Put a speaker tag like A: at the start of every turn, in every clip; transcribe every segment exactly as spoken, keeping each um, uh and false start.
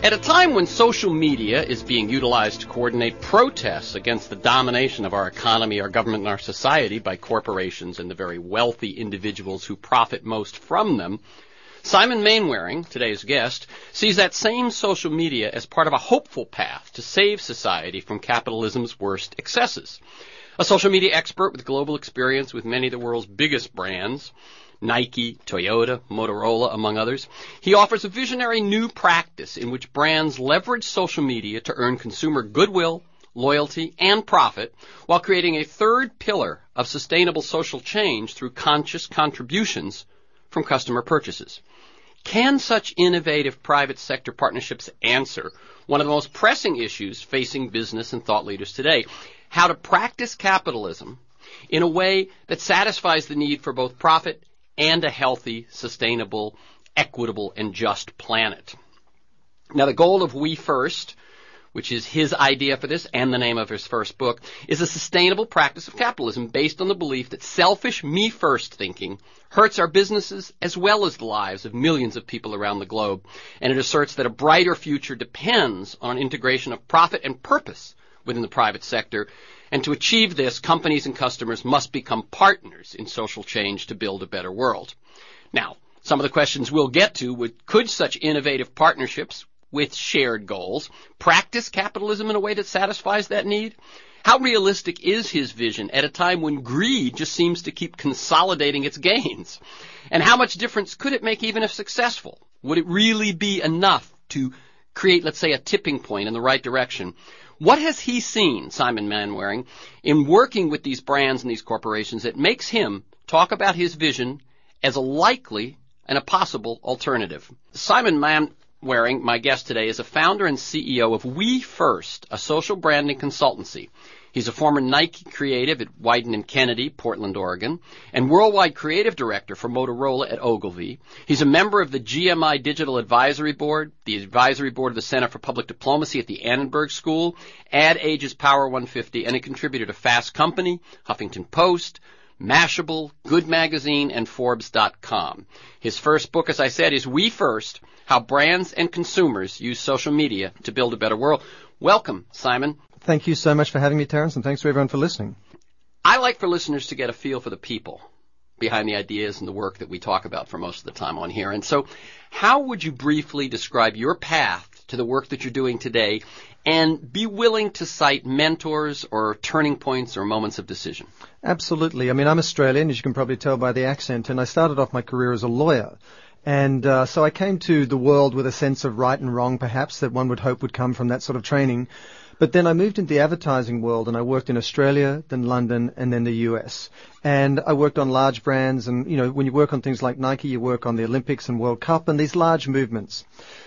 A: At a time when social media is being utilized to coordinate protests against the domination of our economy, our government, and our society by corporations and the very wealthy individuals who profit most from them, Simon Mainwaring, today's guest, sees that same social media as part of a hopeful path to save society from capitalism's worst excesses. A social media expert with global experience with many of the world's biggest brands, Nike, Toyota, Motorola, among others, he offers a visionary new practice in which brands leverage social media to earn consumer goodwill, loyalty, and profit, while creating a third pillar of sustainable social change through conscious contributions from customer purchases. Can such innovative private sector partnerships answer one of the most pressing issues facing business and thought leaders today? How to practice capitalism in a way that satisfies the need for both profit and a healthy, sustainable, equitable, and just planet. Now, the goal of We First, which is his idea for this and the name of his first book, is a sustainable practice of capitalism based on the belief that selfish me-first thinking hurts our businesses as well as the lives of millions of people around the globe. And it asserts that a brighter future depends on integration of profit and purpose within the private sector. And to achieve this, companies and customers must become partners in social change to build a better world. Now, some of the questions we'll get to would, could such innovative partnerships with shared goals practice capitalism in a way that satisfies that need? How realistic is his vision at a time when greed just seems to keep consolidating its gains? And how much difference could it make even if successful? Would it really be enough to create, let's say, a tipping point in the right direction? What has he seen, Simon Mainwaring, in working with these brands and these corporations that makes him talk about his vision as a likely and a possible alternative? Simon Mainwaring, my guest today, is a founder and C E O of We First, a social branding consultancy. He's a former Nike creative at Wieden and Kennedy, Portland, Oregon, and worldwide creative director for Motorola at Ogilvy. He's a member of the G M I Digital Advisory Board, the advisory board of the Center for Public Diplomacy at the Annenberg School, Ad Age's Power one fifty, and a contributor to Fast Company, Huffington Post, Mashable, Good Magazine, and Forbes dot com. His first book, as I said, is We First, How Brands and Consumers Use Social Media to Build a Better World. Welcome, Simon.
B: Thank you so much for having me, Terence, and thanks to everyone for listening.
A: I like for listeners to get a feel for the people behind the ideas and the work that we talk about for most of the time on here. And so how would you briefly describe your path to the work that you're doing today, and be willing to cite mentors or turning points or moments of decision?
B: Absolutely. I mean, I'm Australian, as you can probably tell by the accent, and I started off my career as a lawyer. And uh, so I came to the world with a sense of right and wrong, perhaps, that one would hope would come from that sort of training. But then I moved into the advertising world, and I worked in Australia, then London, and then the U S. And I worked on large brands, and, you know, when you work on things like Nike, you work on the Olympics and World Cup and these large movements.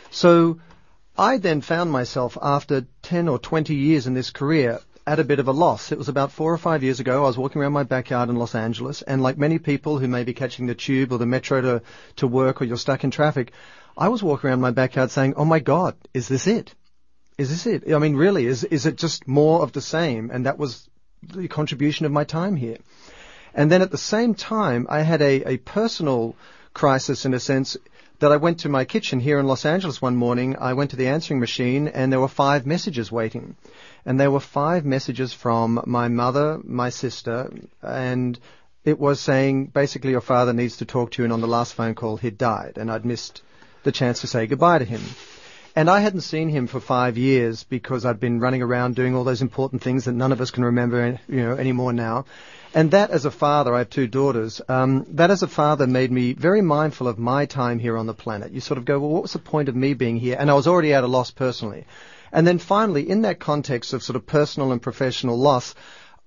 B: So I then found myself, after ten or twenty years in this career, at a bit of a loss. It was about four or five years ago. I was walking around my backyard in Los Angeles, and like many people who may be catching the tube or the metro to, to work, or you're stuck in traffic, I was walking around my backyard saying, oh my God, is this it? Is this it? I mean, really, is is it just more of the same? And that was the contribution of my time here. And then at the same time, I had a, a personal crisis, in a sense, that I went to my kitchen here in Los Angeles one morning. I went to the answering machine, and there were five messages waiting. And there were five messages from my mother, my sister, and it was saying, basically, your father needs to talk to you, and on the last phone call, he'd died, and I'd missed the chance to say goodbye to him. And I hadn't seen him for five years because I'd been running around doing all those important things that none of us can remember, you know, anymore now. And that, as a father, I have two daughters, um, that as a father made me very mindful of my time here on the planet. You sort of go, well, what was the point of me being here? And I was already at a loss personally. And then finally, in that context of sort of personal and professional loss,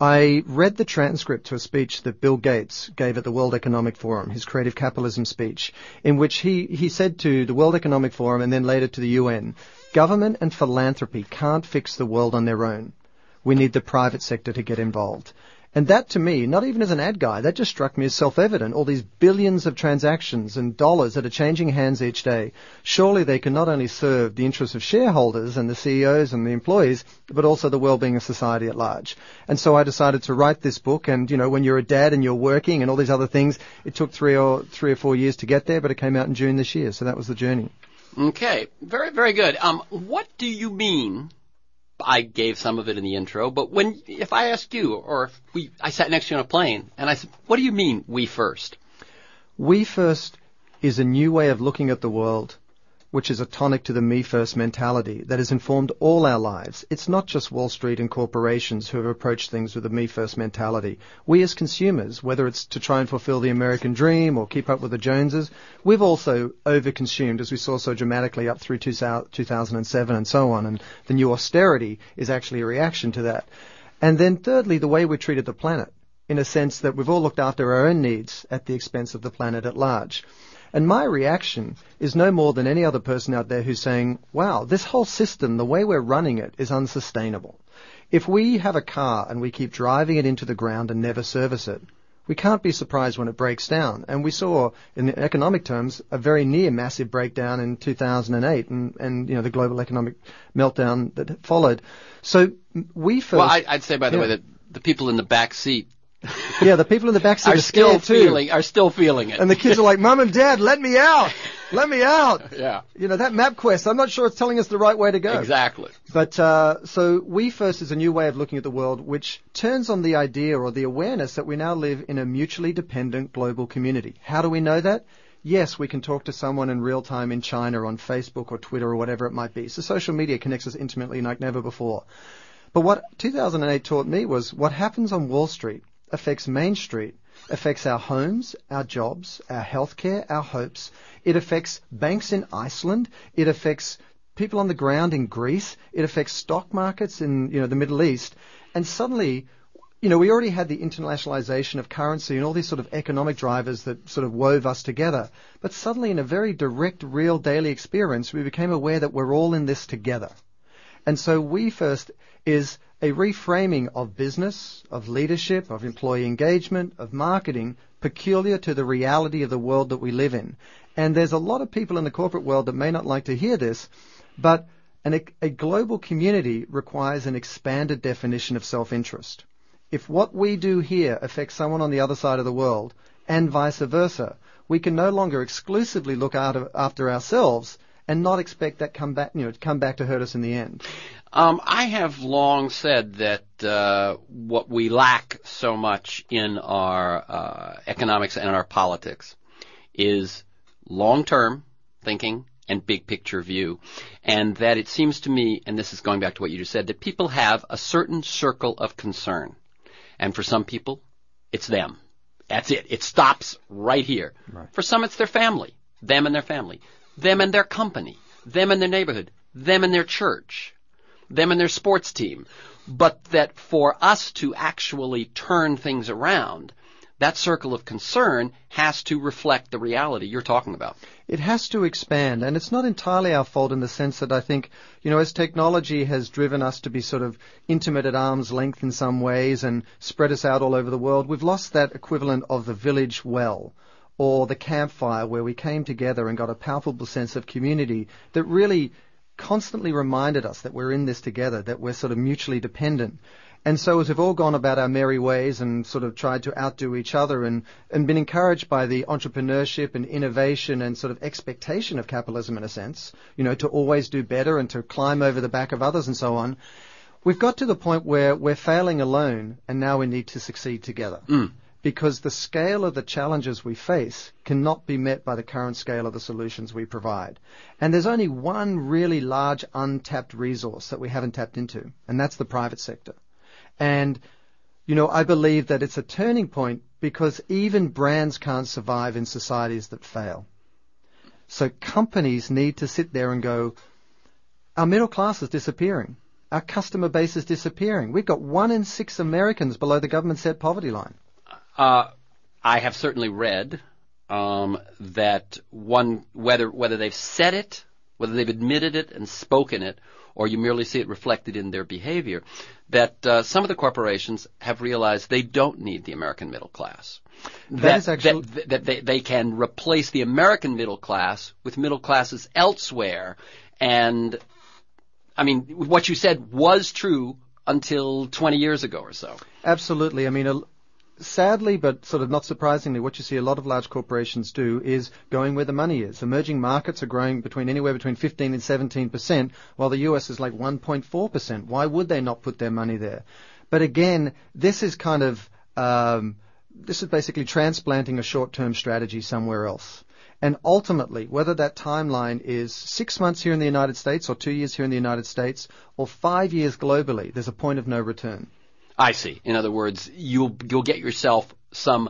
B: I read the transcript to a speech that Bill Gates gave at the World Economic Forum, his creative capitalism speech, in which he, he said to the World Economic Forum and then later to the U N, government and philanthropy can't fix the world on their own. We need the private sector to get involved. And that, to me, not even as an ad guy, that just struck me as self-evident. All these billions of transactions and dollars that are changing hands each day, surely they can not only serve the interests of shareholders and the C E Os and the employees, but also the well-being of society at large. And so I decided to write this book. And, you know, when you're a dad and you're working and all these other things, it took three or three or four years to get there, but it came out in June this year. So that was the journey.
A: Okay, very, very good. Um, what do you mean? I gave some of it in the intro, but when, if I asked you, or if we, I sat next to you on a plane, and I said, what do you mean, we first?
B: We first is a new way of looking at the world, which is a tonic to the me first mentality that has informed all our lives. It's not just Wall Street and corporations who have approached things with a me first mentality. We as consumers, whether it's to try and fulfill the American dream or keep up with the Joneses, we've also overconsumed, as we saw so dramatically up through two thousand seven and so on, and the new austerity is actually a reaction to that. And then thirdly, the way we treated the planet, in a sense that we've all looked after our own needs at the expense of the planet at large. And my reaction is no more than any other person out there who's saying, wow, this whole system, the way we're running it, is unsustainable. If we have a car and we keep driving it into the ground and never service it, we can't be surprised when it breaks down. And we saw, in economic terms, a very near massive breakdown in two thousand eight and, and you know, the global economic meltdown that followed. So we first...
A: Well, I, I'd say, by the
B: yeah.
A: way, that the people in the back seat
B: yeah, the people in the back seat are,
A: are still
B: scared too.
A: feeling are still feeling it,
B: and the kids are like, "Mom and Dad, let me out, let me out."
A: Yeah,
B: you know that MapQuest. I'm not sure it's telling us the right way to go.
A: Exactly.
B: But uh, so we first is a new way of looking at the world, which turns on the idea or the awareness that we now live in a mutually dependent global community. How do we know that? Yes, we can talk to someone in real time in China on Facebook or Twitter or whatever it might be. So social media connects us intimately like never before. But what two thousand eight taught me was what happens on Wall Street affects Main Street, affects our homes, our jobs, our healthcare, our hopes. It affects banks in Iceland. It affects people on the ground in Greece. It affects stock markets in, you know, the Middle East. And suddenly, you know, we already had the internationalization of currency and all these sort of economic drivers that sort of wove us together. But suddenly, in a very direct, real daily experience, we became aware that we're all in this together. And so we first is a reframing of business, of leadership, of employee engagement, of marketing, peculiar to the reality of the world that we live in. And there's a lot of people in the corporate world that may not like to hear this, but an, a global community requires an expanded definition of self-interest. If what we do here affects someone on the other side of the world, and vice versa, we can no longer exclusively look out after ourselves and not expect that come back, you know, to come back to hurt us in the end.
A: Um, I have long said that uh, what we lack so much in our uh, economics and our politics is long-term thinking and big-picture view, and that it seems to me, and this is going back to what you just said, that people have a certain circle of concern, and for some people, it's them. That's it. It stops right here.
B: Right.
A: For some, it's their family, them and their family, them and their company, them and their neighborhood, them and their church, them and their sports team. But that for us to actually turn things around, that circle of concern has to reflect the reality you're talking about.
B: It has to expand, and it's not entirely our fault in the sense that I think, you know, as technology has driven us to be sort of intimate at arm's length in some ways and spread us out all over the world, we've lost that equivalent of the village well or the campfire where we came together and got a palpable sense of community that really constantly reminded us that we're in this together, that we're sort of mutually dependent. And so as we've all gone about our merry ways and sort of tried to outdo each other and, and been encouraged by the entrepreneurship and innovation and sort of expectation of capitalism in a sense, you know, to always do better and to climb over the back of others and so on, we've got to the point where we're failing alone and now we need to succeed together.
A: Mm.
B: Because the scale of the challenges we face cannot be met by the current scale of the solutions we provide. And there's only one really large untapped resource that we haven't tapped into, and that's the private sector. And, you know, I believe that it's a turning point because even brands can't survive in societies that fail. So companies need to sit there and go, our middle class is disappearing. Our customer base is disappearing. We've got one in six Americans below the government-set poverty line.
A: Uh, I have certainly read um, that one, whether whether they've said it, whether they've admitted it and spoken it, or you merely see it reflected in their behavior, that uh, some of the corporations have realized they don't need the American middle class.
B: That,
A: that
B: is actually...
A: that, that they, they can replace the American middle class with middle classes elsewhere. And, I mean, what you said was true until twenty years ago or so.
B: Absolutely. I mean, a, sadly, but sort of not surprisingly, what you see a lot of large corporations do is going where the money is. Emerging markets are growing between anywhere between fifteen and seventeen percent, while the U S is like one point four percent. Why would they not put their money there? But again, this is kind of, um, this is basically transplanting a short-term strategy somewhere else. And ultimately, whether that timeline is six months here in the United States or two years here in the United States or five years globally, there's a point of no return.
A: I see. In other words, you'll you'll get yourself some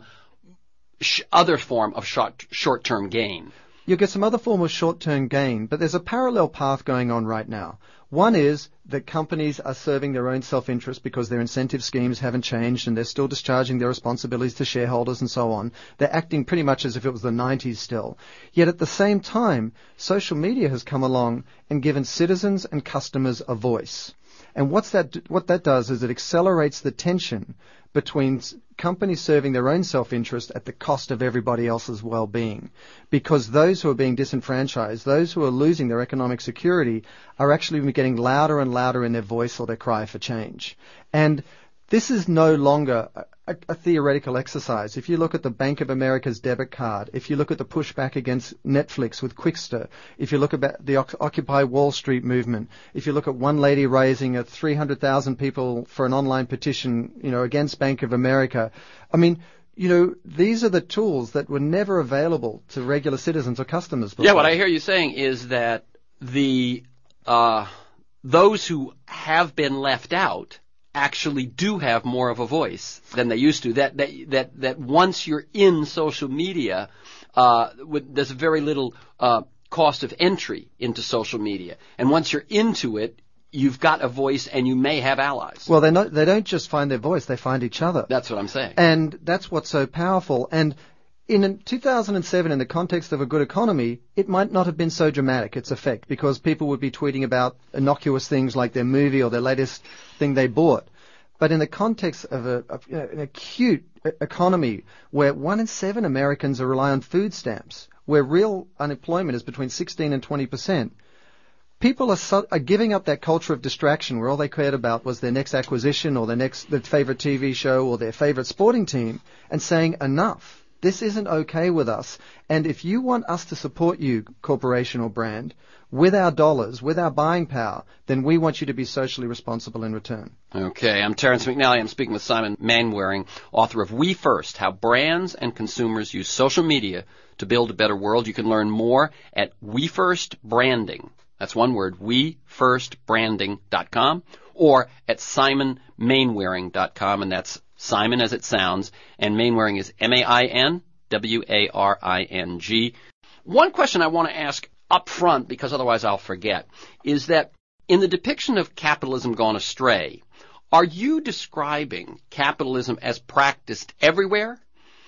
A: sh- other form of short short-term gain.
B: You'll get some other form of short-term gain, but there's a parallel path going on right now. One is that companies are serving their own self-interest because their incentive schemes haven't changed and they're still discharging their responsibilities to shareholders and so on. They're acting pretty much as if it was the nineties still. Yet at the same time, social media has come along and given citizens and customers a voice. And what's that, what that does is it accelerates the tension between companies serving their own self-interest at the cost of everybody else's well-being. Because those who are being disenfranchised, those who are losing their economic security, are actually getting louder and louder in their voice or their cry for change. And this is no longer a, a, a theoretical exercise. If you look at the Bank of America's debit card, if you look at the pushback against Netflix with Quickster, if you look at the Occupy Wall Street movement, if you look at one lady raising a three hundred thousand people for an online petition, you know, against Bank of America, I mean, you know, these are the tools that were never available to regular citizens or customers before.
A: Yeah, what I hear you saying is that the uh, those who have been left out actually do have more of a voice than they used to. That that that, that once you're in social media, uh, with, there's very little uh, cost of entry into social media, and once you're into it, you've got a voice and you may have allies.
B: Well, they not, they don't just find their voice; they find each other.
A: That's what I'm saying,
B: and that's what's so powerful. And in two thousand seven, in the context of a good economy, it might not have been so dramatic, its effect, because people would be tweeting about innocuous things like their movie or their latest thing they bought. But in the context of, a, of you know, an acute economy where one in seven Americans are rely on food stamps, where real unemployment is between sixteen and twenty percent, people are, su- are giving up that culture of distraction where all they cared about was their next acquisition or their next their favorite T V show or their favorite sporting team and saying enough. This isn't okay with us. And if you want us to support you, corporation or brand, with our dollars, with our buying power, then we want you to be socially responsible in return.
A: Okay, I'm Terrence McNally. I'm speaking with Simon Mainwaring, author of We First, How Brands and Consumers Use Social Media to Build a Better World. You can learn more at We First Branding. That's one word, we first branding dot com, or at simon mainwaring dot com, and that's Simon as it sounds, and Mainwaring is M A I N W A R I N G. One question I want to ask up front, because otherwise I'll forget, is that in the depiction of capitalism gone astray, are you describing capitalism as practiced everywhere,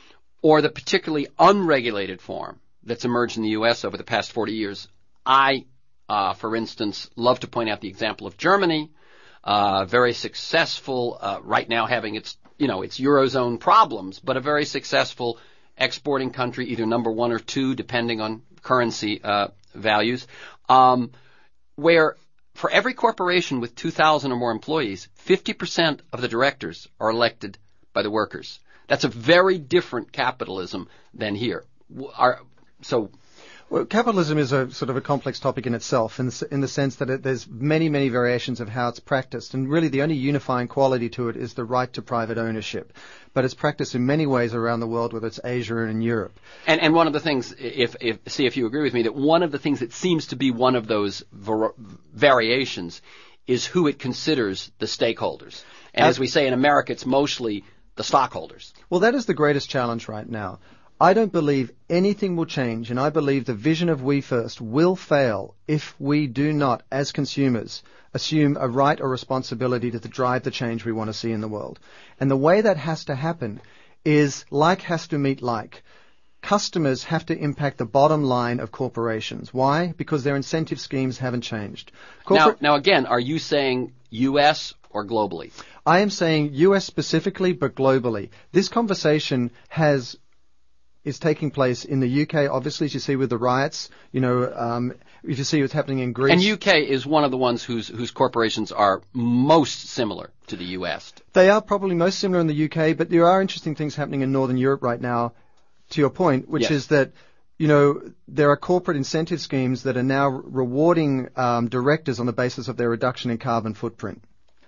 A: or the particularly unregulated form that's emerged in the U S over the past forty years? I, uh, for instance, love to point out the example of Germany, uh, very successful, uh, right now having its you know, it's Eurozone problems, but a very successful exporting country, either number one or two, depending on currency uh, values, um, where for every corporation with two thousand or more employees, fifty percent of the directors are elected by the workers. That's a very different capitalism than here. Are, so...
B: Well, capitalism is a sort of a complex topic in itself, in the, in the sense that it, there's many, many variations of how it's practiced, and really the only unifying quality to it is the right to private ownership. But it's practiced in many ways around the world, whether it's Asia and Europe.
A: And, and one of the things, if, if see if you agree with me, that one of the things that seems to be one of those var- variations is who it considers the stakeholders. And as, as we say in America, it's mostly the stockholders.
B: Well, that is the greatest challenge right now. I don't believe anything will change, and I believe the vision of We First will fail if we do not, as consumers, assume a right or responsibility to drive the change we want to see in the world. And the way that has to happen is like has to meet like. Customers have to impact the bottom line of corporations. Why? Because their incentive schemes haven't changed.
A: Corpor- now, now, again, are you saying U S or globally?
B: I am saying U S specifically, but globally. This conversation has is taking place in the U K, obviously, as you see with the riots. You know, um, if you see what's happening in Greece.
A: And U K is one of the ones whose whose corporations are most similar to the U S.
B: They are probably most similar in the U K, but there are interesting things happening in Northern Europe right now, to your point, which
A: yes.
B: is that, you know, there are corporate incentive schemes that are now rewarding um, directors on the basis of their reduction in carbon footprint.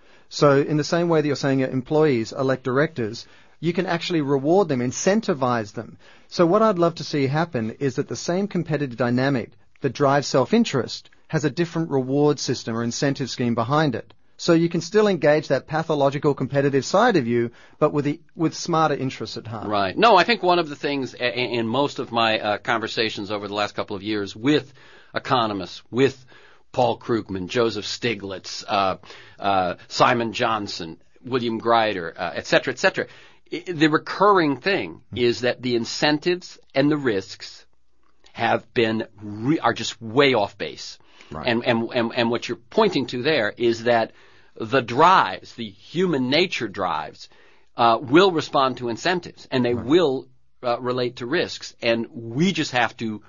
B: So in the same way that you're saying employees elect directors, you can actually reward them, incentivize them. So what I'd love to see happen is that the same competitive dynamic that drives self-interest has a different reward system or incentive scheme behind it. So you can still engage that pathological competitive side of you, but with the, with smarter interests at heart.
A: Right. No, I think one of the things in, in most of my uh, conversations over the last couple of years with economists, with Paul Krugman, Joseph Stiglitz, uh, uh, Simon Johnson, William Greider, uh, et cetera, et cetera, the recurring thing is that the incentives and the risks have been re- are just way off base.
B: Right.
A: And, and and and what you're pointing to there is that the drives, the human nature drives, uh, will respond to incentives, and they right. will uh, relate to risks. And we just have to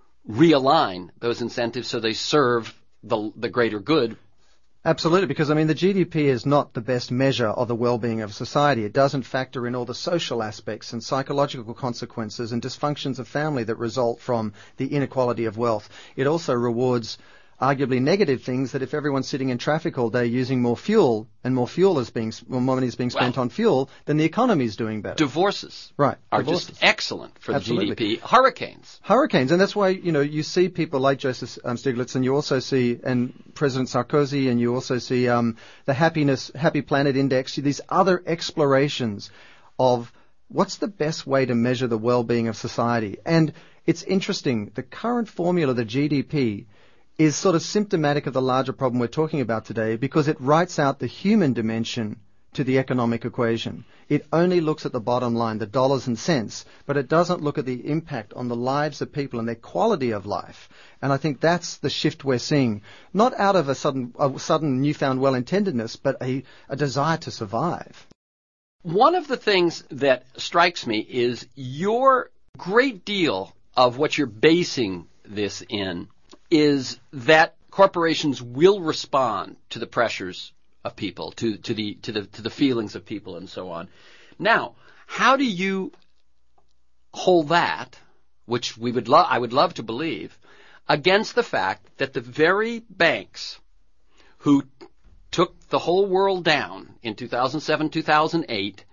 A: realign those incentives so they serve the the greater good.
B: Absolutely, because, I mean, the G D P is not the best measure of the well-being of society. It doesn't factor in all the social aspects and psychological consequences and dysfunctions of family that result from the inequality of wealth. It also rewards arguably negative things, that if everyone's sitting in traffic all day using more fuel, and more fuel is being, more money is being spent well, on fuel, then the economy is doing better.
A: Divorces
B: right,
A: are
B: divorces.
A: just excellent for
B: Absolutely.
A: the G D P. Hurricanes.
B: Hurricanes, and that's why, you know, you see people like Joseph um, Stiglitz, and you also see, and President Sarkozy, and you also see um, the Happiness, Happy Planet Index, these other explorations of what's the best way to measure the well-being of society. And it's interesting, the current formula, the G D P, is sort of symptomatic of the larger problem we're talking about today, because it writes out the human dimension to the economic equation. It only looks at the bottom line, the dollars and cents, but it doesn't look at the impact on the lives of people and their quality of life. And I think that's the shift we're seeing, not out of a sudden, a sudden newfound well-intendedness, but a, a desire to survive.
A: One of the things that strikes me is your great deal of what you're basing this in is that corporations will respond to the pressures of people, to, to the to the to the feelings of people, and so on. Now, how do you hold that, which we would lo- I would love to believe, against the fact that the very banks who took the whole world down in two thousand seven, two thousand eight,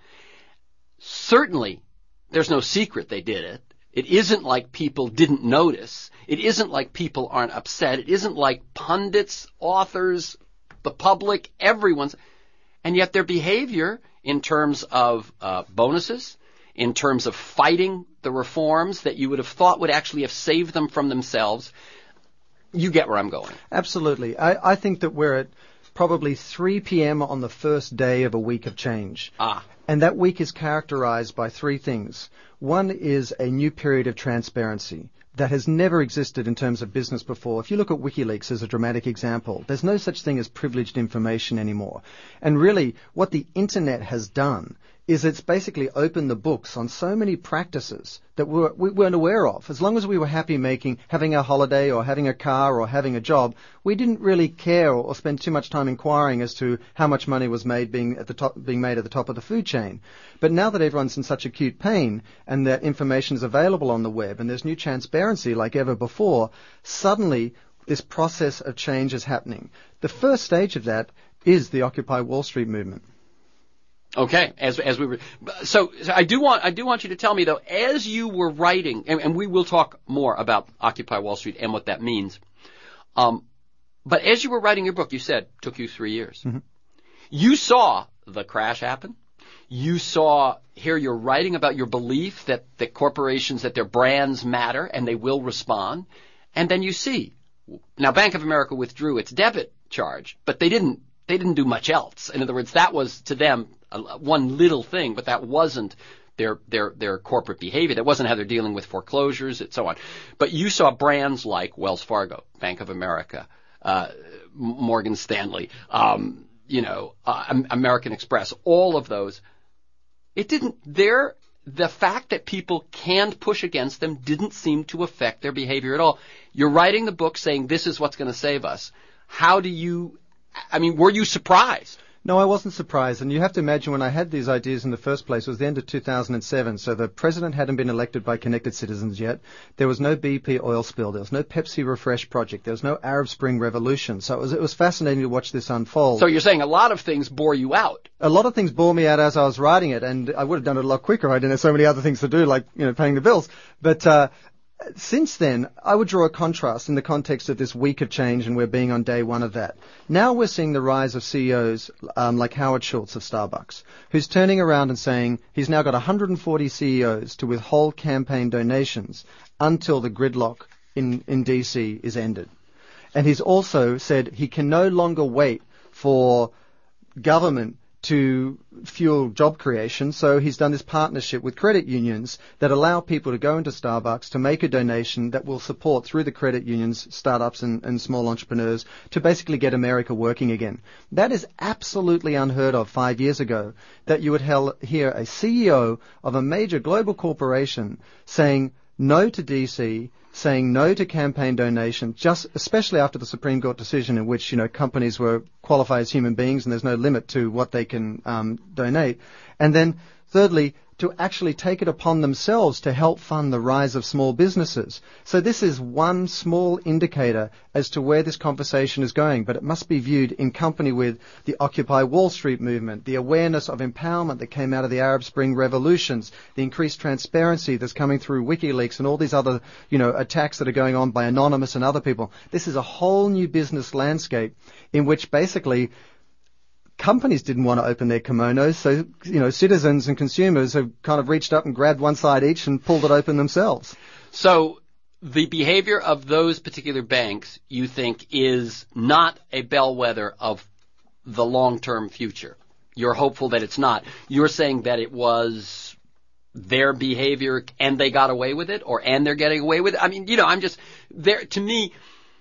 A: certainly there's no secret they did it. It isn't like people didn't notice. It isn't like people aren't upset. It isn't like pundits, authors, the public, everyone's. And yet their behavior in terms of uh, bonuses, in terms of fighting the reforms that you would have thought would actually have saved them from themselves, you get where I'm going.
B: Absolutely. I, I think that we're at probably three p.m. on the first day of a week of change.
A: Ah.
B: And that week is characterized by three things. One is a new period of transparency that has never existed in terms of business before. If you look at WikiLeaks as a dramatic example, there's no such thing as privileged information anymore. And really, what the Internet has done is it's basically opened the books on so many practices that we, were, we weren't aware of. As long as we were happy making, having a holiday or having a car or having a job, we didn't really care or, or spend too much time inquiring as to how much money was made being at the top, being made at the top of the food chain. But now that everyone's in such acute pain and that information is available on the web and there's new transparency like ever before, suddenly this process of change is happening. The first stage of that is the Occupy Wall Street movement.
A: Okay, as as we were, so, so I do want I do want you to tell me though, as you were writing, and, and we will talk more about Occupy Wall Street and what that means. Um, but as you were writing your book, you said it took you three years.
B: Mm-hmm.
A: You saw the crash happen. You saw here you're writing about your belief that the corporations, that their brands matter and they will respond, and then you see now Bank of America withdrew its debit charge, but they didn't they didn't do much else. In other words, that was to them one little thing, but that wasn't their their their corporate behavior. That wasn't how they're dealing with foreclosures and so on. But you saw brands like Wells Fargo, Bank of America, uh, Morgan Stanley, um, you know, uh, American Express, all of those. It didn't. Their the fact that people canned push against them didn't seem to affect their behavior at all. You're writing the book saying this is what's going to save us. How do you, I mean, were you surprised?
B: No, I wasn't surprised. And you have to imagine when I had these ideas in the first place, it was the end of two thousand seven. So the president hadn't been elected by Connected Citizens yet. There was no B P oil spill. There was no Pepsi Refresh project. There was no Arab Spring revolution. So it was, it was fascinating to watch this unfold.
A: So you're saying a lot of things bore you out.
B: A lot of things bore me out as I was writing it. And I would have done it a lot quicker. I didn't have so many other things to do, like, you know, paying the bills. But, uh, since then, I would draw a contrast in the context of this week of change, and we're being on day one of that. Now we're seeing the rise of C E Os um, like Howard Schultz of Starbucks, who's turning around and saying he's now got one hundred forty C E Os to withhold campaign donations until the gridlock in, in D C is ended. And he's also said he can no longer wait for government to fuel job creation, so he's done this partnership with credit unions that allow people to go into Starbucks to make a donation that will support, through the credit unions, startups and, and small entrepreneurs to basically get America working again. That is absolutely unheard of five years ago, that you would hel- hear a C E O of a major global corporation saying no to D C, saying no to campaign donations, just especially after the Supreme Court decision in which, you know, companies were qualified as human beings and there's no limit to what they can um, donate. And then, thirdly, to actually take it upon themselves to help fund the rise of small businesses. So this is one small indicator as to where this conversation is going, but it must be viewed in company with the Occupy Wall Street movement, the awareness of empowerment that came out of the Arab Spring revolutions, the increased transparency that's coming through WikiLeaks and all these other, you know, attacks that are going on by Anonymous and other people. This is a whole new business landscape in which basically companies didn't want to open their kimonos, so, you know, citizens and consumers have kind of reached up and grabbed one side each and pulled it open themselves.
A: So the behavior of those particular banks, you think, is not a bellwether of the long-term future. You're hopeful that it's not. You're saying that it was their behavior and they got away with it, or and they're getting away with it. I mean, you know, I'm just there. To me,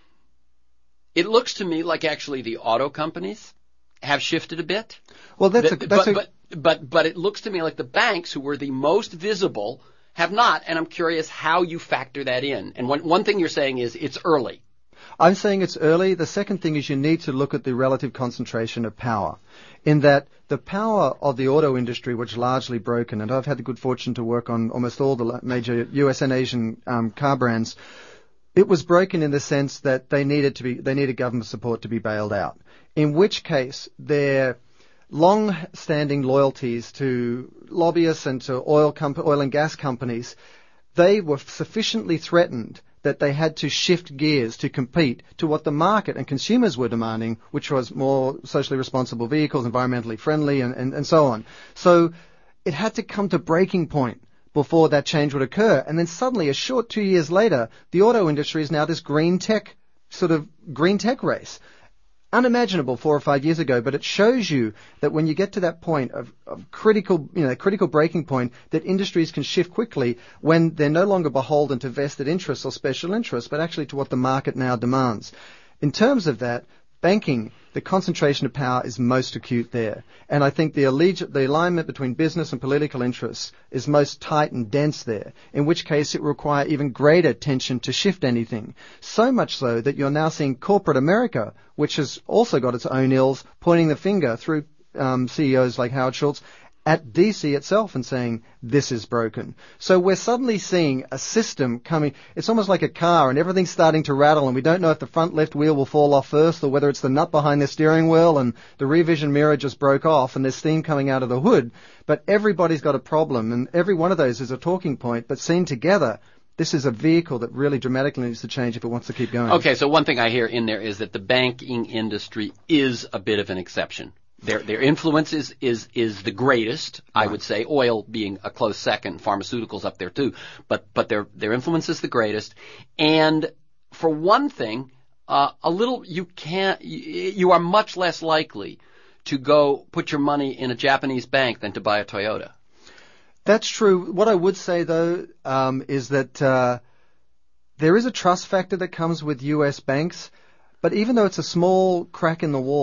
A: it looks to me like actually the auto companies have shifted a bit.
B: Well, that's a, that's
A: but,
B: a,
A: but, but, but it looks to me like the banks, who were the most visible, have not, and I'm curious how you factor that in. And one, one thing you're saying is it's early.
B: I'm saying it's early. The second thing is you need to look at the relative concentration of power, in that the power of the auto industry, which is largely broken, and I've had the good fortune to work on almost all the major U S and Asian um, car brands, it was broken in the sense that they needed to be, they needed government support to be bailed out. In which case, their long-standing loyalties to lobbyists and to oil, comp- oil and gas companies, they were sufficiently threatened that they had to shift gears to compete to what the market and consumers were demanding, which was more socially responsible vehicles, environmentally friendly, and, and, and so on. So it had to come to breaking point before that change would occur. And then suddenly, a short two years later, the auto industry is now this green tech, sort of green tech race. Unimaginable four or five years ago, but it shows you that when you get to that point of, of critical, you know, critical breaking point, that industries can shift quickly when they're no longer beholden to vested interests or special interests, but actually to what the market now demands. In terms of that, banking, the concentration of power is most acute there. And I think the, alleg- the alignment between business and political interests is most tight and dense there, in which case it will require even greater tension to shift anything. So much so that you're now seeing corporate America, which has also got its own ills, pointing the finger through um, C E Os like Howard Schultz at D C itself and saying, this is broken. So we're suddenly seeing a system coming. It's almost like a car and everything's starting to rattle and we don't know if the front left wheel will fall off first or whether it's the nut behind the steering wheel and the rear vision mirror just broke off and there's steam coming out of the hood. But everybody's got a problem and every one of those is a talking point, but seen together, this is a vehicle that really dramatically needs to change if it wants to keep going.
A: Okay, so one thing I hear in there is that the banking industry is a bit of an exception. Their their influence is, is, is the greatest, I would say, oil being a close second, pharmaceuticals up there too, but but their their influence is the greatest. And for one thing, uh, a little you can't you, you are much less likely to go put your money in a Japanese bank than to buy a Toyota.
B: That's true. What I would say though um, is that uh, there is a trust factor that comes with U S banks, but even though it's a small crack in the wall,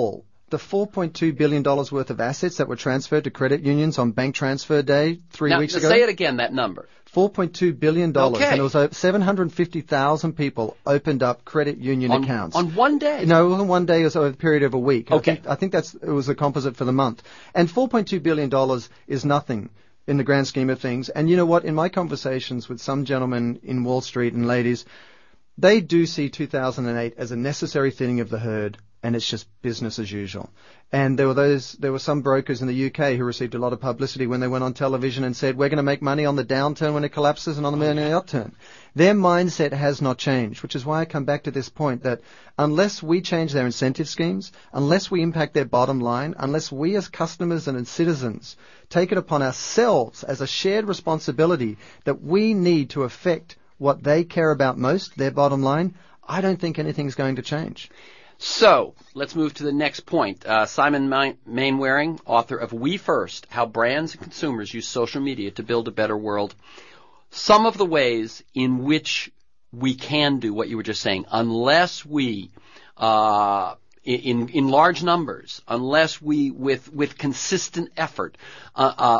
B: the four point two billion dollars worth of assets that were transferred to credit unions on Bank Transfer Day three
A: now,
B: weeks ago?
A: Say it again, that number.
B: four point two billion dollars.
A: Okay.
B: And it was over seven hundred fifty thousand people opened up credit union
A: on,
B: accounts.
A: On one day?
B: No, it wasn't one day. It was over the period of a week.
A: Okay.
B: I think, I think that's, it was a composite for the month. And four point two billion dollars is nothing in the grand scheme of things. And you know what? In my conversations with some gentlemen in Wall Street and ladies, they do see two thousand eight as a necessary thinning of the herd, and it's just business as usual. And there were those, there were some brokers in the U K who received a lot of publicity when they went on television and said, we're going to make money on the downturn when it collapses and on the, on the upturn. Their mindset has not changed, which is why I come back to this point that unless we change their incentive schemes, unless we impact their bottom line, unless we as customers and as citizens take it upon ourselves as a shared responsibility that we need to affect what they care about most, their bottom line, I don't think anything's going to change.
A: So, let's move to the next point. Uh, Simon Mainwaring, author of We First, How Brands and Consumers Use Social Media to Build a Better World. Some of the ways in which we can do what you were just saying, unless we, uh, in, in large numbers, unless we, with, with consistent effort, uh, uh,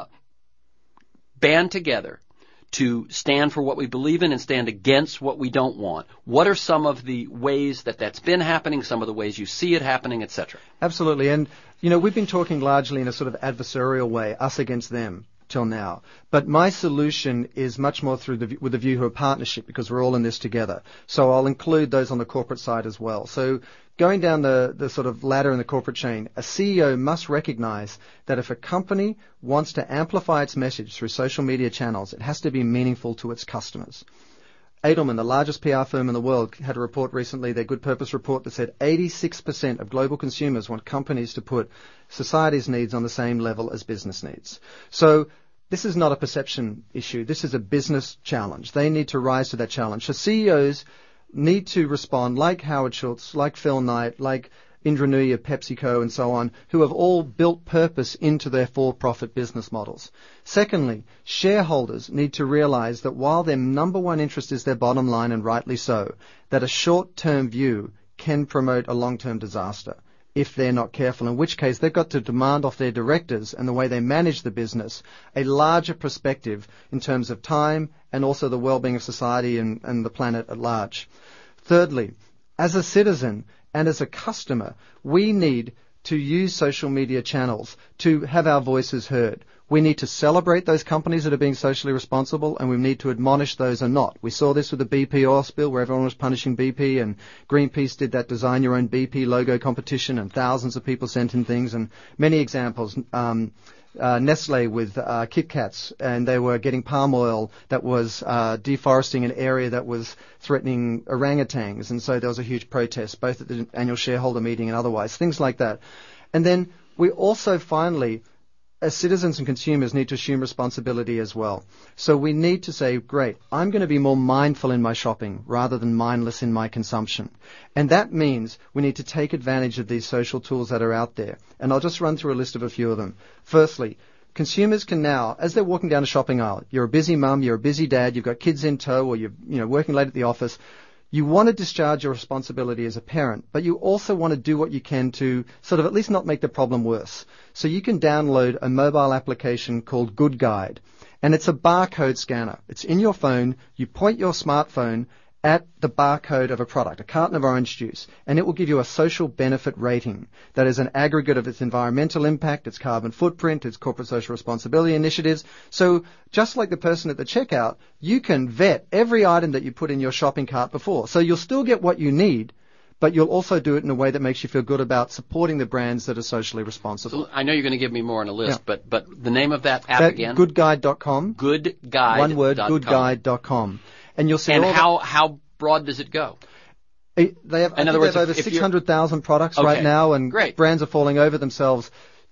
A: band together to stand for what we believe in and stand against what we don't want. What are some of the ways that that's been happening, some of the ways you see it happening, et cetera?
B: Absolutely. And, you know, we've been talking largely in a sort of adversarial way, us against them, till now. But my solution is much more through the, with a view to a partnership, because we're all in this together. So I'll include those on the corporate side as well. So going down the, the sort of ladder in the corporate chain, a C E O must recognize that if a company wants to amplify its message through social media channels, it has to be meaningful to its customers. Edelman, the largest P R firm in the world, had a report recently, their Good Purpose report, that said eighty-six percent of global consumers want companies to put society's needs on the same level as business needs. So this is not a perception issue. This is a business challenge. They need to rise to that challenge. So C E Os need to respond like Howard Schultz, like Phil Knight, like Indra Nooyi of PepsiCo and so on, who have all built purpose into their for-profit business models. Secondly, shareholders need to realize that while their number one interest is their bottom line, and rightly so, that a short-term view can promote a long-term disaster if they're not careful, in which case they've got to demand off their directors and the way they manage the business a larger perspective in terms of time and also the well-being of society and, and the planet at large. Thirdly, as a citizen and as a customer, we need to use social media channels to have our voices heard. We need to celebrate those companies that are being socially responsible, and we need to admonish those who are not. We saw this with the B P oil spill, where everyone was punishing B P, and Greenpeace did that design your own B P logo competition, and thousands of people sent in things, and many examples. Um, uh, Nestle with uh, Kit Kats, and they were getting palm oil that was uh, deforesting an area that was threatening orangutans, and so there was a huge protest, both at the annual shareholder meeting and otherwise, things like that. And then we also finally, as citizens and consumers, need to assume responsibility as well. So we need to say, great, I'm going to be more mindful in my shopping rather than mindless in my consumption. And that means we need to take advantage of these social tools that are out there. And I'll just run through a list of a few of them. Firstly, consumers can now, as they're walking down a shopping aisle, you're a busy mum, you're a busy dad, you've got kids in tow, or you're you know working late at the office, you want to discharge your responsibility as a parent, but you also want to do what you can to sort of at least not make the problem worse. So you can download a mobile application called Good Guide, and it's a barcode scanner. It's in your phone. You point your smartphone at the barcode of a product, a carton of orange juice, and it will give you a social benefit rating that is an aggregate of its environmental impact, its carbon footprint, its corporate social responsibility initiatives. So just like the person at the checkout, you can vet every item that you put in your shopping cart before. So you'll still get what you need, but you'll also do it in a way that makes you feel good about supporting the brands that are socially responsible.
A: So I know you're going to give me more on a list, yeah. but but the name of that app
B: that,
A: again?
B: good guide dot com.
A: good guide.
B: One word, good guide dot com. And you'll see
A: and
B: all
A: how, how broad does it go?
B: It, they have,
A: in
B: I
A: other
B: think
A: words,
B: they have
A: if,
B: over
A: if
B: six hundred thousand products
A: okay.
B: right now, and
A: Great.
B: brands are falling over themselves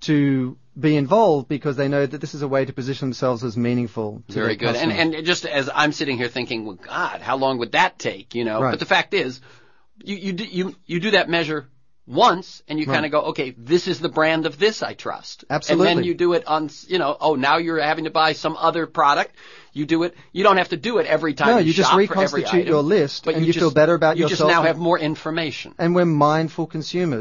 B: to be involved because they know that this is a way to position themselves as meaningful to
A: Very
B: their
A: good. And,
B: customers.
A: and just as I'm sitting here thinking, well, God, how long would that take? You know,
B: right.
A: But the fact is, you you do, you, you do that measure once, and you
B: right.
A: kind of go, okay, this is the brand of this I trust.
B: Absolutely.
A: And then you do it on, you know, oh, now you're having to buy some other product. You do it. You don't have to do it every time
B: no,
A: you,
B: you just
A: shop for every
B: reconstitute
A: item,
B: your list,
A: but
B: and
A: you,
B: you
A: just,
B: feel better about
A: you
B: yourself.
A: You just now
B: and,
A: have more information.
B: And we're mindful consumers.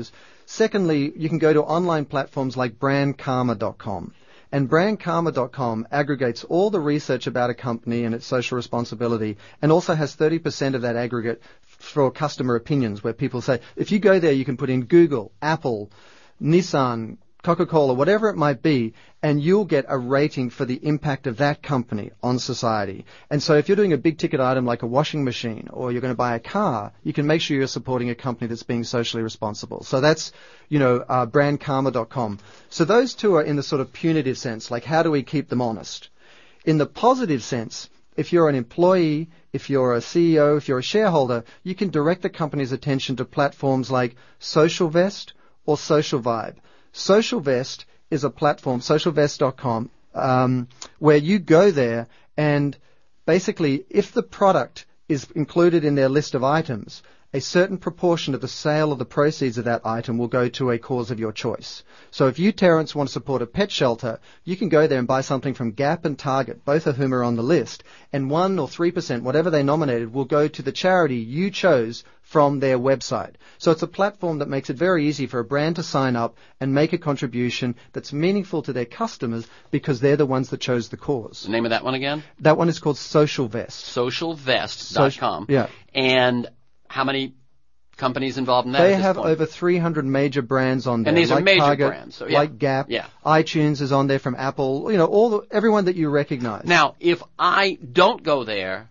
B: Secondly, you can go to online platforms like brand karma dot com. And brand karma dot com aggregates all the research about a company and its social responsibility, and also has thirty percent of that aggregate for customer opinions, where people say, if you go there, you can put in Google, Apple, Nissan, Coca-Cola, whatever it might be, and you'll get a rating for the impact of that company on society. And so if you're doing a big ticket item like a washing machine, or you're going to buy a car, you can make sure you're supporting a company that's being socially responsible. So that's, you know, uh, brand karma dot com. So those two are in the sort of punitive sense, like how do we keep them honest? In the positive sense, if you're an employee, if you're a C E O, if you're a shareholder, you can direct the company's attention to platforms like SocialVest or SocialVibe. SocialVest is a platform, social vest dot com, um, where you go there and basically if the product is included in their list of items, a certain proportion of the sale of the proceeds of that item will go to a cause of your choice. So if you, Terence, want to support a pet shelter, you can go there and buy something from Gap and Target, both of whom are on the list, and one or three percent, whatever they nominated, will go to the charity you chose from their website. So it's a platform that makes it very easy for a brand to sign up and make a contribution that's meaningful to their customers because they're the ones that chose the cause.
A: The name of that one again?
B: That one is called SocialVest.
A: social vest dot com.
B: Social, yeah.
A: And how many companies involved in that?
B: They
A: at this
B: have
A: point?
B: over three hundred major brands on there.
A: And these
B: like
A: are major
B: Target,
A: brands. So, yeah.
B: Like Gap.
A: Yeah.
B: iTunes is on there from Apple. You know, all the, everyone that you recognize.
A: Now, if I don't go there,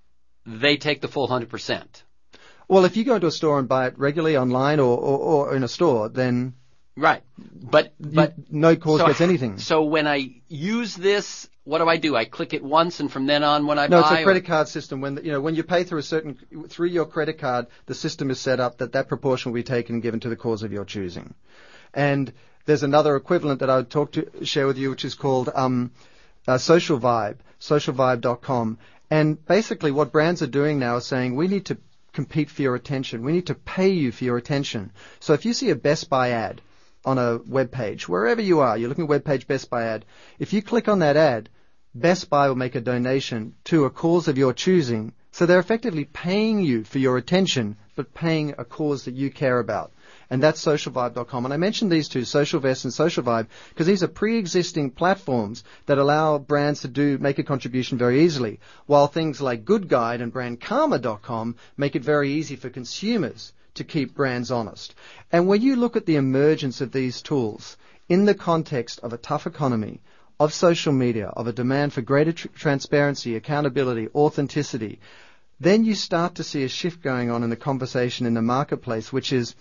A: they take the full one hundred percent.
B: Well, if you go into a store and buy it regularly online or, or, or in a store, then
A: right. But but
B: you, no cause
A: so,
B: gets anything.
A: So when I use this, what do I do? I click it once, and from then on, when I
B: no,
A: buy,
B: it's a credit
A: or?
B: card system. When the, you know when you pay through a certain through your credit card, the system is set up that that proportion will be taken and given to the cause of your choosing. And there's another equivalent that I would talk to share with you, which is called um, uh, SocialVibe, social vibe dot com. And basically, what brands are doing now is saying we need to compete for your attention. We need to pay you for your attention. So if you see a Best Buy ad on a web page, wherever you are, you're looking at web page Best Buy ad, if you click on that ad, Best Buy will make a donation to a cause of your choosing. So they're effectively paying you for your attention, but paying a cause that you care about. And that's social vibe dot com. And I mentioned these two, SocialVest and SocialVibe, because these are pre-existing platforms that allow brands to do make a contribution very easily, while things like Good Guide and brand karma dot com make it very easy for consumers to keep brands honest. And when you look at the emergence of these tools in the context of a tough economy, of social media, of a demand for greater tr- transparency, accountability, authenticity, then you start to see a shift going on in the conversation in the marketplace, which is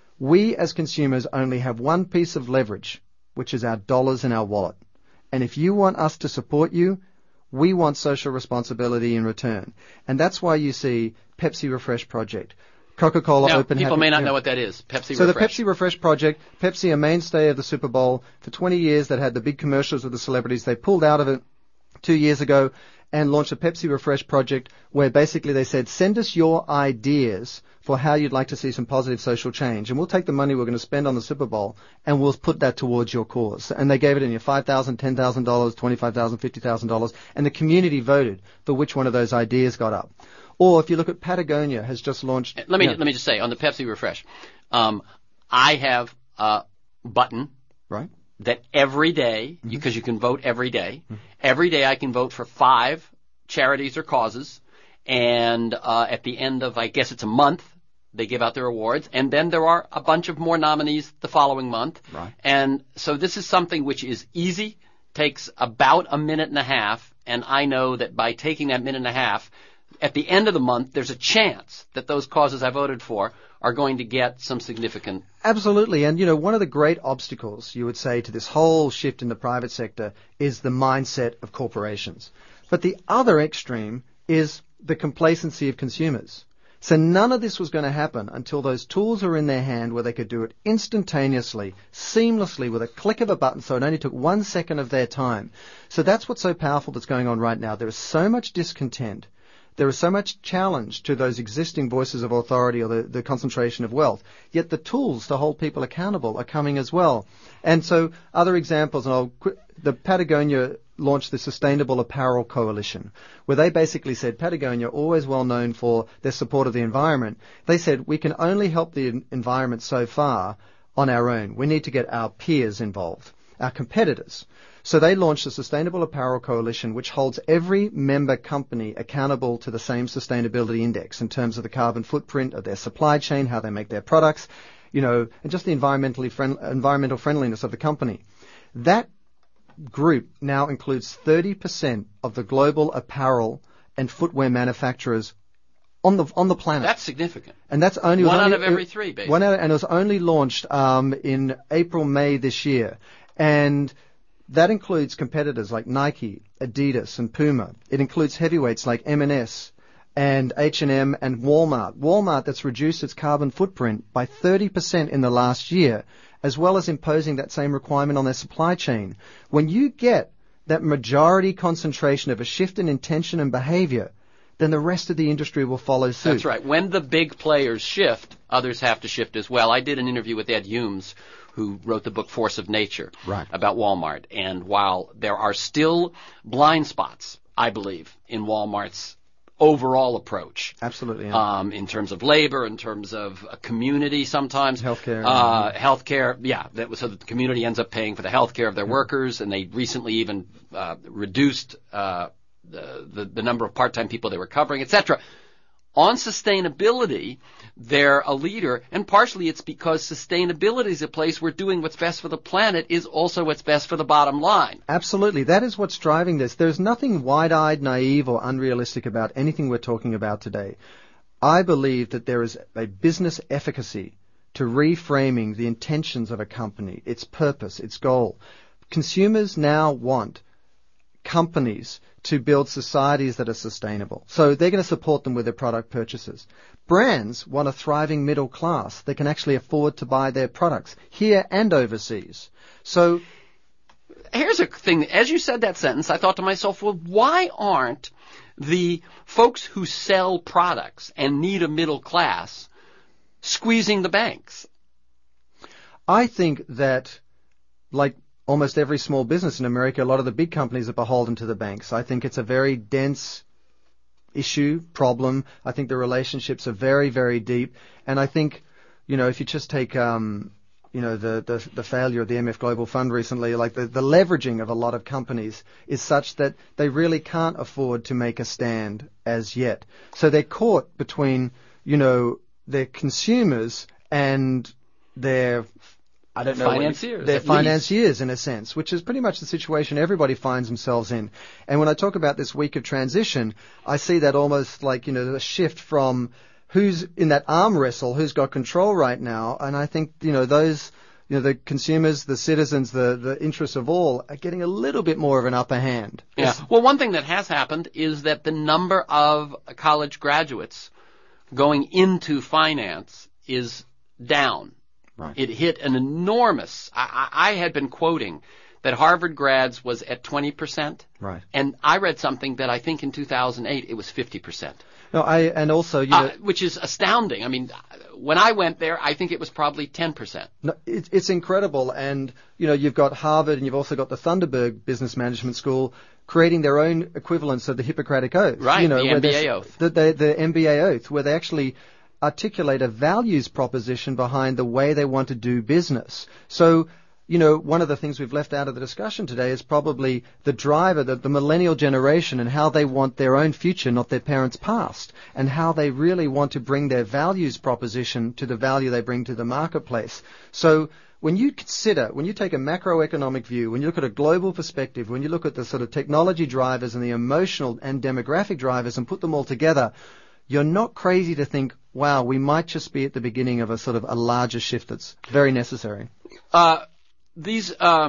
B: we as consumers only have one piece of leverage, which is our dollars in our wallet. And if you want us to support you, we want social responsibility in return. And that's why you see Pepsi Refresh Project, Coca-Cola
A: now,
B: Open
A: people
B: Happy,
A: may not
B: you
A: know what that is. Pepsi
B: so
A: Refresh.
B: the Pepsi Refresh Project, Pepsi, a mainstay of the Super Bowl for twenty years, that had the big commercials with the celebrities. They pulled out of it two years ago and launched a Pepsi Refresh Project where basically they said, send us your ideas for how you'd like to see some positive social change, and we'll take the money we're going to spend on the Super Bowl and we'll put that towards your cause. And they gave it in your five thousand dollars, ten thousand dollars, twenty-five thousand dollars, fifty thousand dollars, and the community voted for which one of those ideas got up. Or if you look at Patagonia has just launched...
A: Let me
B: you know,
A: let me just say, on the Pepsi Refresh, um, I have a button
B: right.
A: that every day,
B: Mm-hmm.
A: because you can vote every day, mm-hmm. every day I can vote for five charities or causes, and uh, at the end of, I guess it's a month, they give out their awards, and then there are a bunch of more nominees the following month.
B: Right.
A: And so this is something which is easy, takes about a minute and a half, and I know that by taking that minute and a half, at the end of the month, there's a chance that those causes I voted for are going to get some significant...
B: Absolutely. And, you know, one of the great obstacles, you would say, to this whole shift in the private sector is the mindset of corporations. But the other extreme is the complacency of consumers. So none of this was going to happen until those tools are in their hand where they could do it instantaneously, seamlessly, with a click of a button, so it only took one second of their time. So that's what's so powerful that's going on right now. There is so much discontent. There is so much challenge to those existing voices of authority or the, the concentration of wealth. Yet the tools to hold people accountable are coming as well. And so other examples, and I'll qu- the Patagonia launched the Sustainable Apparel Coalition, where they basically said, Patagonia, always well known for their support of the environment, they said, we can only help the environment so far on our own. We need to get our peers involved, our competitors. So they launched the Sustainable Apparel Coalition, which holds every member company accountable to the same sustainability index in terms of the carbon footprint of their supply chain, how they make their products, you know, and just the environmentally friend, environmental friendliness of the company. That group now includes thirty percent of the global apparel and footwear manufacturers on the on the planet.
A: That's significant.
B: And that's only
A: one
B: only,
A: out of every three, basically.
B: One out, and it was only launched um, in April, May this year, and that includes competitors like Nike, Adidas, and Puma. It includes heavyweights like M and S and H and M and Walmart. Walmart that's reduced its carbon footprint by thirty percent in the last year, as well as imposing that same requirement on their supply chain. When you get that majority concentration of a shift in intention and behavior, then the rest of the industry will follow suit.
A: That's right. When the big players shift, others have to shift as well. I did an interview with Ed Humes, who wrote the book Force of Nature,
B: right,
A: about Walmart. And while there are still blind spots, I believe, in Walmart's overall approach.
B: Absolutely. Yeah.
A: Um, in terms of labor, in terms of a community sometimes.
B: Healthcare.
A: Uh, healthcare, yeah. That was so that the community ends up paying for the healthcare of their yeah. workers, and they recently even uh, reduced uh, the, the, the number of part-time people they were covering, et cetera. On sustainability, they're a leader, and partially it's because sustainability is a place where doing what's best for the planet is also what's best for the bottom line.
B: Absolutely. That is what's driving this. There's nothing wide-eyed, naive, or unrealistic about anything we're talking about today. I believe that there is a business efficacy to reframing the intentions of a company, its purpose, its goal. Consumers now want companies to build societies that are sustainable. So they're going to support them with their product purchases. Brands want a thriving middle class that can actually afford to buy their products here and overseas. So
A: here's a thing. As you said that sentence, I thought to myself, well, why aren't the folks who sell products and need a middle class squeezing the banks?
B: I think that, like almost every small business in America, a lot of the big companies are beholden to the banks. I think it's a very dense issue, problem. I think the relationships are very, very deep. And I think, you know, if you just take, um, you know, the, the, the failure of the M F Global Fund recently, like the, the leveraging of a lot of companies is such that they really can't afford to make a stand as yet. So they're caught between, you know, their consumers and their I don't know.
A: Financiers.
B: They're financiers in a sense, which is pretty much the situation everybody finds themselves in. And when I talk about this week of transition, I see that almost like, you know, a shift from who's in that arm wrestle, who's got control right now. And I think, you know, those, you know, the consumers, the citizens, the, the interests of all are getting a little bit more of an upper hand.
A: Yeah. It's, well, one thing that has happened is that the number of college graduates going into finance is down.
B: Right.
A: It hit an enormous, I, I had been quoting that Harvard grads was at twenty percent.
B: Right.
A: And I read something that I think in two thousand eight it was fifty percent.
B: No, I, and also, you know,
A: uh, which is astounding. I mean, when I went there, I think it was probably ten percent.
B: No, it, it's incredible. And, you know, you've got Harvard and you've also got the Thunderberg Business Management School creating their own equivalents of the Hippocratic Oath.
A: Right,
B: you know,
A: the M B A oath.
B: The, the, the M B A oath, where they actually articulate a values proposition behind the way they want to do business. So, you know, one of the things we've left out of the discussion today is probably the driver, the, the millennial generation, and how they want their own future, not their parents' past, and how they really want to bring their values proposition to the value they bring to the marketplace. So when you consider, when you take a macroeconomic view, when you look at a global perspective, when you look at the sort of technology drivers and the emotional and demographic drivers and put them all together, you're not crazy to think, wow, we might just be at the beginning of a sort of a larger shift that's very necessary.
A: Uh, these uh,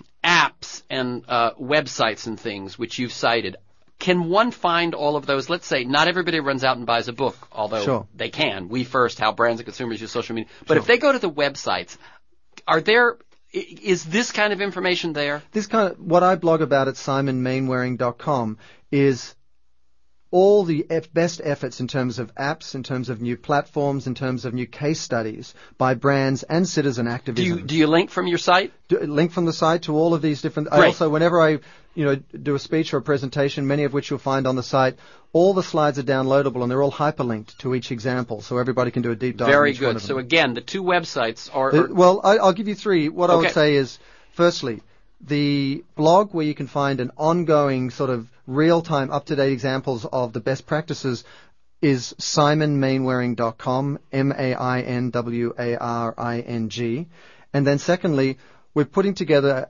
A: apps and uh, websites and things which you've cited, can one find all of those? Let's say not everybody runs out and buys a book, although
B: sure.
A: they can. We First, How Brands and Consumers Use Social Media. But
B: sure.
A: if they go to the websites, are there... Is this kind of information there?
B: This kind of... What I blog about at simon mainwaring dot com is... all the eff- best efforts in terms of apps, in terms of new platforms, in terms of new case studies by brands and citizen activism.
A: Do you, do you link from your site?
B: Do, link from the site to all of these different...
A: Great.
B: I also, whenever I you know, do a speech or a presentation, many of which you'll find on the site, all the slides are downloadable and they're all hyperlinked to each example, so everybody can do a deep dive.
A: Very
B: on each
A: good.
B: One of them.
A: So again, the two websites are...
B: The,
A: are
B: well, I, I'll give you three. What
A: okay.
B: I would say is, firstly, the blog where you can find an ongoing sort of real-time, up-to-date examples of the best practices is simon mainwaring dot com, M A I N W A R I N G. And then secondly, we're putting together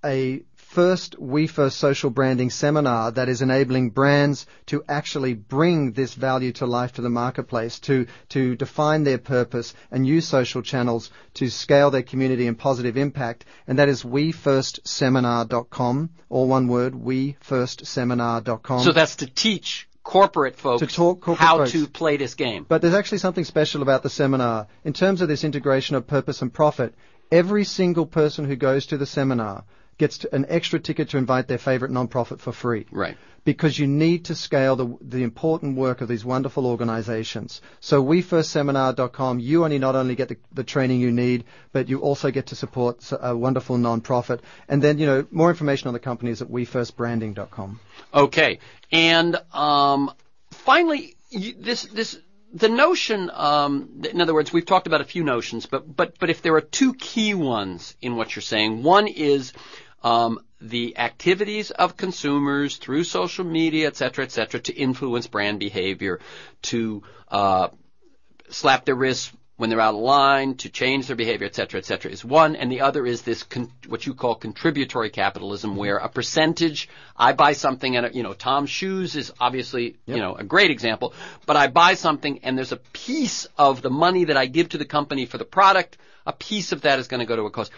B: a first We First social branding seminar that is enabling brands to actually bring this value to life to the marketplace, to, to define their purpose and use social channels to scale their community and positive impact. And that is we first seminar dot com, all one word, we first seminar dot com.
A: So that's to teach corporate folks
B: to talk corporate
A: how
B: folks.
A: to play this game.
B: But there's actually something special about the seminar. In terms of this integration of purpose and profit, every single person who goes to the seminar gets to an extra ticket to invite their favorite nonprofit for free.
A: Right.
B: Because you need to scale the, the important work of these wonderful organizations. So we first seminar dot com, you only not only get the, the training you need, but you also get to support a wonderful nonprofit. And then, you know, more information on the company is at we first branding dot com.
A: Okay. And um, finally, you, this this the notion, um, in other words, we've talked about a few notions, but but but if there are two key ones in what you're saying, one is um, the activities of consumers through social media, et cetera, et cetera, to influence brand behavior, to uh, slap their wrists when they're out of line, to change their behavior, et cetera, et cetera, is one. And the other is this, con- what you call contributory capitalism, where a percentage, I buy something, and, you know, Tom's Shoes is obviously, yep. you know, a great example, but I buy something and there's a piece of the money that I give to the company for the product, a piece of that is going to go to a cause.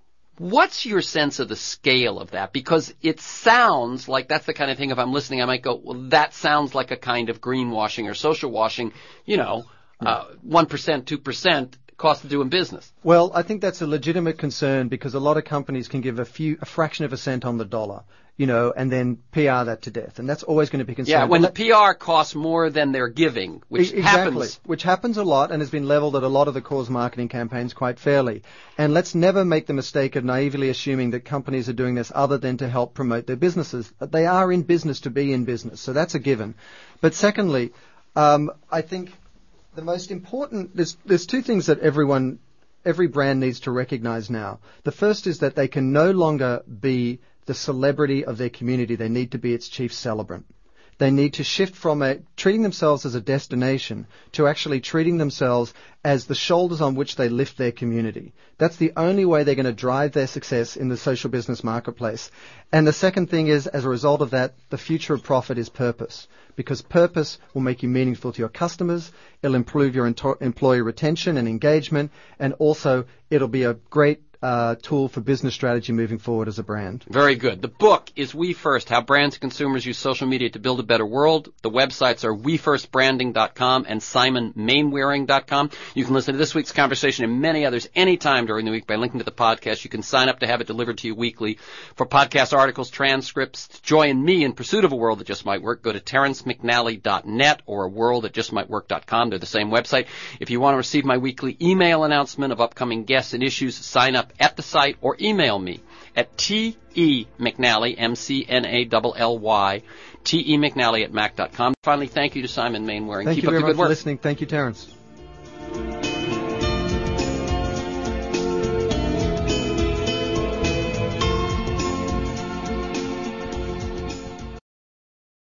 A: What's your sense of the scale of that? Because it sounds like that's the kind of thing, if I'm listening, I might go, well, that sounds like a kind of greenwashing or social washing, you know, Uh, one percent, two percent cost of doing business.
B: Well, I think that's a legitimate concern because a lot of companies can give a few, a fraction of a cent on the dollar, you know, and then P R that to death. And that's always going to be concerned.
A: Yeah, when
B: that,
A: the P R costs more than they're giving, which
B: exactly,
A: happens.
B: Which happens a lot and has been leveled at a lot of the cause marketing campaigns quite fairly. And let's never make the mistake of naively assuming that companies are doing this other than to help promote their businesses. They are in business to be in business. So that's a given. But secondly, um, I think the most important, there's, there's two things that everyone, every brand needs to recognize now. The first is that they can no longer be the celebrity of their community. They need to be its chief celebrant. They need to shift from a, treating themselves as a destination to actually treating themselves as the shoulders on which they lift their community. That's the only way they're going to drive their success in the social business marketplace. And the second thing is, as a result of that, the future of profit is purpose. Because purpose will make you meaningful to your customers, it'll improve your into- employee retention and engagement, and also it'll be a great Uh, tool for business strategy moving forward as a brand.
A: Very good. The book is We First, How Brands and Consumers Use Social Media to Build a Better World. The websites are we first branding dot com and simon mainwaring dot com. You can listen to this week's conversation and many others anytime during the week by linking to the podcast. You can sign up to have it delivered to you weekly. For podcast articles, transcripts, to join me in pursuit of a world that just might work, go to terrence mcnally dot net or a world that just might work dot com. They're the same website. If you want to receive my weekly email announcement of upcoming guests and issues, sign up at the site or email me at T E McNally, M C N A L L Y, T E McNally at mac dot com. Finally, thank you to Simon Mainwaring.
B: Thank
A: Keep
B: you
A: up
B: very
A: the
B: much
A: good work.
B: for listening. Thank you, Terrence.